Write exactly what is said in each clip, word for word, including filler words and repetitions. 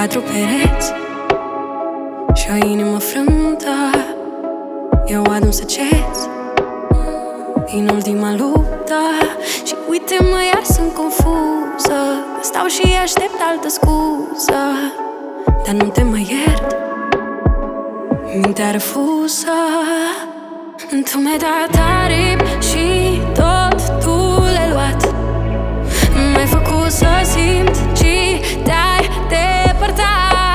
patru pereți și o inimă frântă. Eu adun săgeți din ultima luptă și uite-mă, iar sunt confuză. Stau și aștept altă scuză, dar nu te mai iert, mintea refuză. Tu mi-ai dat aripi și tot tu le-ai luat. M-ai făcut să simt și te-ai depărtat.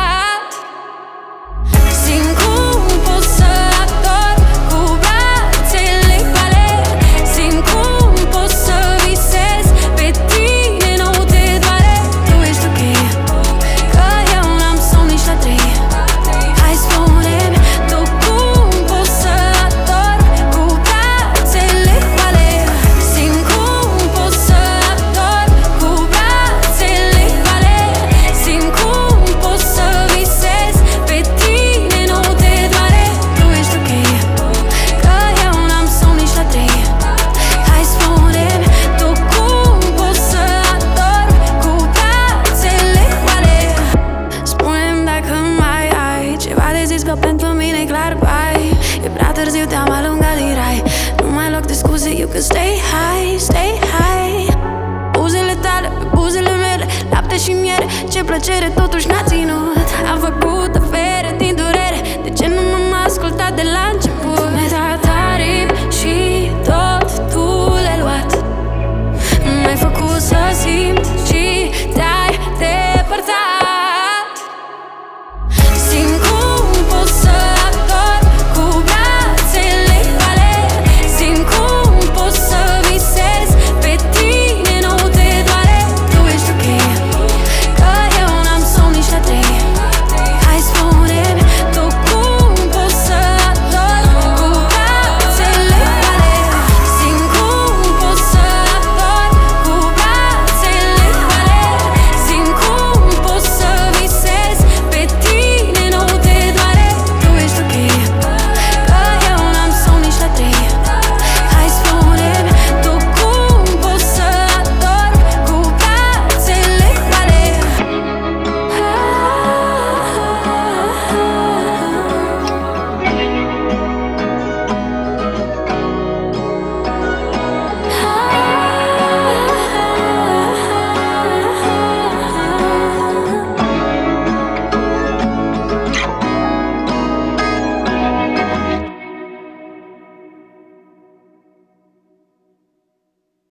Simt cum pot să ador cu brațele goale. Simt cum pot să visez pe tine, nu te doare. Tu ești ok, că eu n-am somn nici la trei. Hai spune-mi tu cum poți să ador cu brațele goale. Simt cum pot să ador cu brațele goale. Simt cum pot să visez pe tine, nu te doare. Tu ești ok, că eu n-am somn nici la trei. Hai spune-mi tu cum poți să ador cu brațele goale. Spune-mi dacă mai ai ceva de zis, că pentru mine e clar, bai. E prea târziu, te-am alungat din rai. Nu mai loc de scuze, you can stay high, stay high. Buzele tale pe buzele mele, lapte și miere, ce plăcere totuși n-a ținut. Am făcut afere din durere, de ce nu m-am ascultat de la